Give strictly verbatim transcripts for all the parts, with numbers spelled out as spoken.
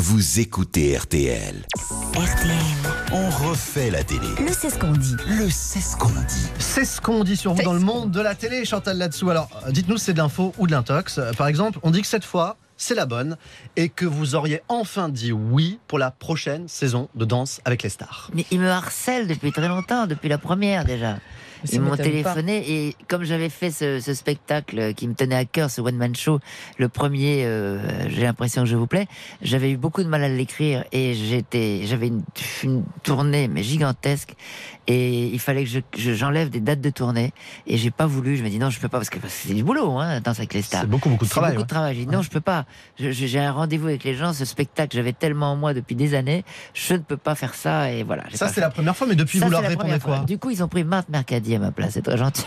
vous écoutez R T L. R T L. On refait la télé. Le C'est ce qu'on dit. Le C'est ce qu'on dit. C'est ce qu'on dit sur vous dans le monde de la télé, Chantal là-dessous. Alors, dites-nous si c'est de l'info ou de l'intox. Par exemple, on dit que cette fois, c'est la bonne et que vous auriez enfin dit oui pour la prochaine saison de Danse avec les stars. Mais ils me harcèlent depuis très longtemps, depuis la première déjà. Ils m'ont téléphoné et comme j'avais fait ce, ce spectacle qui me tenait à cœur, ce one-man show, le premier, euh, j'ai l'impression que je vous plais, j'avais eu beaucoup de mal à l'écrire et j'étais, j'avais une, une tournée mais gigantesque et il fallait que je, je, j'enlève des dates de tournée et j'ai pas voulu, je me dis non je peux pas parce que c'est du boulot, hein, Danse avec les stars. C'est beaucoup beaucoup de c'est travail. beaucoup ouais. de travail. J'ai dit non je peux pas, je, je, j'ai un rendez-vous avec les gens, ce spectacle j'avais tellement en moi depuis des années, je ne peux pas faire ça et voilà. Ça c'est fait. La première fois mais depuis ça, vous leur répondez quoi? Du coup ils ont pris Marthe Mercadier à ma place, c'est très gentil.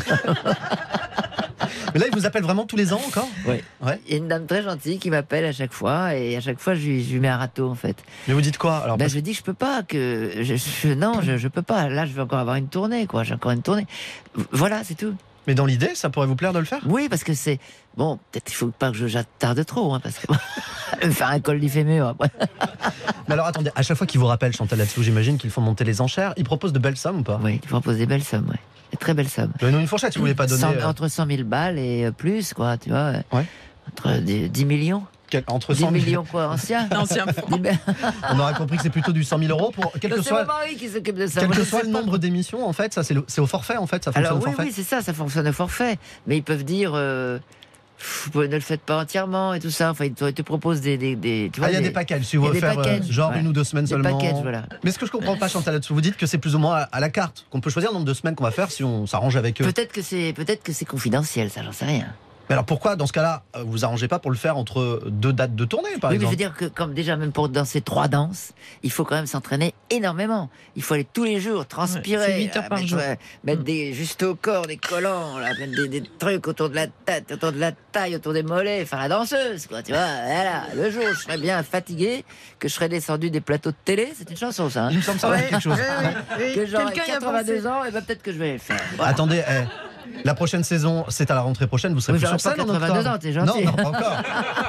Mais là, il vous appelle vraiment tous les ans encore? Oui. Ouais. Il y a une dame très gentille qui m'appelle à chaque fois et à chaque fois je lui, je lui mets un râteau en fait. Mais vous dites quoi alors? Ben, parce... Je dis que je peux pas, que je, je, non, je, je peux pas. Là, je vais encore avoir une tournée, quoi. J'ai encore une tournée. Voilà, c'est tout. Mais dans l'idée, ça pourrait vous plaire de le faire? Oui, parce que c'est bon. Peut-être il faut pas que je j'attarde trop, hein, parce que faire un col du fémur après. Mais alors attendez, à chaque fois qu'ils vous rappellent Chantal là-dessous, j'imagine qu'ils font monter les enchères. Ils proposent de belles sommes ou pas? Oui, ils proposent des belles sommes, oui. Des très belles sommes. Donnez-nous une fourchette si vous voulez pas donner. cent, euh... Entre cent mille balles et plus, quoi, tu vois. Ouais. Entre dix millions. Quel, entre dix millions quoi, anciens. Ancien On aura compris que c'est plutôt du cent mille euros pour quel que soit, qui s'occupe de ça. quel Moi, que je soit sais le pas. nombre d'émissions, en fait, ça c'est, le, c'est au forfait, en fait, ça fonctionne Alors, au oui, forfait. oui, c'est ça, ça fonctionne au forfait. Mais ils peuvent dire, euh, vous ne le faites pas entièrement et tout ça. Enfin, ils te, ils te proposent des, des, des tu vois, ah, il y a des, des packages, si vous voulez faire packages, euh, genre ouais. une ou deux semaines des seulement. Packages, voilà. Mais ce que je comprends pas, Chantal, là-dessous, vous dites que c'est plus ou moins à, à la carte, qu'on peut choisir le nombre de semaines qu'on va faire si on s'arrange avec eux. Peut-être que c'est, peut-être que c'est confidentiel, ça, j'en sais rien. Mais alors pourquoi, dans ce cas-là, vous vous arrangez pas pour le faire entre deux dates de tournée, par oui, exemple? mais je veux dire que, comme déjà, même pour danser trois danses, il faut quand même s'entraîner énormément. Il faut aller tous les jours, transpirer. Ouais, c'est huit heures par mettre, jour. euh, mettre des, juste au corps, des collants, là, mettre des, des trucs autour de la tête, autour de la taille, autour des mollets, enfin la danseuse, quoi, tu vois. Voilà. Le jour où je serais bien fatigué, que je serais descendu des plateaux de télé, c'est une chanson, ça. Hein. Il me semble ça va être quelque chose. Que j'aurai Quelqu'un y a quatre-vingt-deux ans, et ben peut-être que je vais le faire. Voilà. Attendez, eh, la prochaine saison, c'est à la rentrée prochaine, vous serez Oui, plus j'aurai sur scène pas en octobre. quatre-vingt-deux ans, t'es gentil. Non, non, pas encore.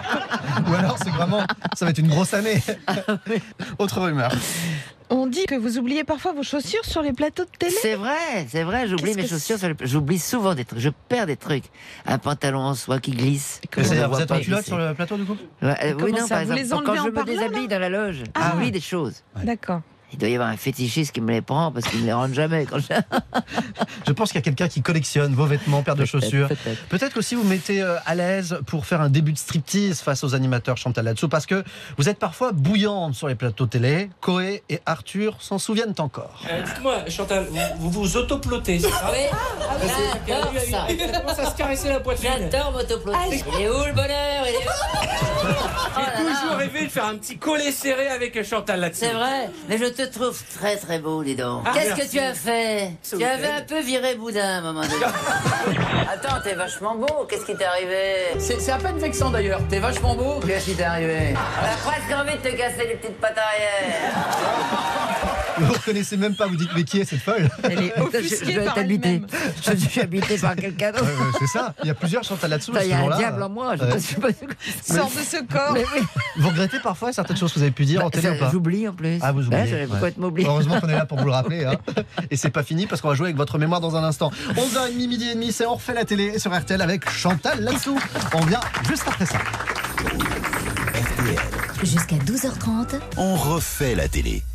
Ou alors c'est vraiment, ça va être une grosse année. Autre rumeur. On dit que vous oubliez parfois vos chaussures sur les plateaux de télé. C'est vrai, c'est vrai, j'oublie Qu'est-ce mes que chaussures, sur les... j'oublie souvent des trucs, je perds des trucs. Un pantalon en soie qui glisse. Mais on c'est-à-dire, ne voit vous êtes pas en culotte glisser. sur le plateau du coup? Ouais, euh, Comment oui, non, ça, par vous exemple, les quand enlevez je en me parlant, déshabille dans la loge, Ah. j'oublie des choses. D'accord. Il doit y avoir un fétichiste qui me les prend parce qu'il ne me les rend jamais. Quand je... Je pense qu'il y a quelqu'un qui collectionne vos vêtements, paires de Peut-être, chaussures. peut-être. Peut-être qu'aussi vous mettez euh, à l'aise pour faire un début de striptease face aux animateurs Chantal là-dessous, parce que vous êtes parfois bouillante sur les plateaux télé. Coé et Arthur s'en souviennent encore. Euh, dites-moi, Chantal, vous vous, vous autoplotez, c'est ça? Oui, j'adore ça. Il commence à se caresser la poitrine. J'adore m'autoploter. Il est où le bonheur? Il est où Oh là J'ai là. toujours rêvé de faire un petit collet serré avec Chantal là-dessus. C'est vrai, mais je te trouve très très beau, dis donc. Ah, Qu'est-ce merci. que tu as fait? Ce Tu avais week-end. un peu viré Boudin à un moment donné. Attends, t'es vachement beau, qu'est-ce qui t'est arrivé? C'est c'est à peine vexant d'ailleurs, t'es vachement beau. Qu'est-ce qui t'est arrivé? On a presque envie de te casser les petites pattes arrière. Vous reconnaissez même pas, vous dites mais qui est cette folle? Elle est Je, offusquée je vais par t'habiter. elle-même. Je suis habité par quelqu'un d'autre. Ouais, ouais, c'est ça, il y a plusieurs Chantal là-dessous. à Il ce y a un moment-là. diable en moi, je Ouais. ne sais pas ce que Sors de ce corps. Mais oui. Vous regrettez parfois certaines choses que vous avez pu dire en télé Ça, ou pas? J'oublie en plus. Ah, vous oubliez, Ouais, j'aurais ouais. complètement oublié. Heureusement qu'on est là pour vous le rappeler. Hein. Et c'est pas fini parce qu'on va jouer avec votre mémoire dans un instant. onze heures trente, midi et demi, c'est On refait la télé sur R T L avec Chantal là-dessous. On vient juste après ça. R T L. Jusqu'à douze heures trente. On refait la télé.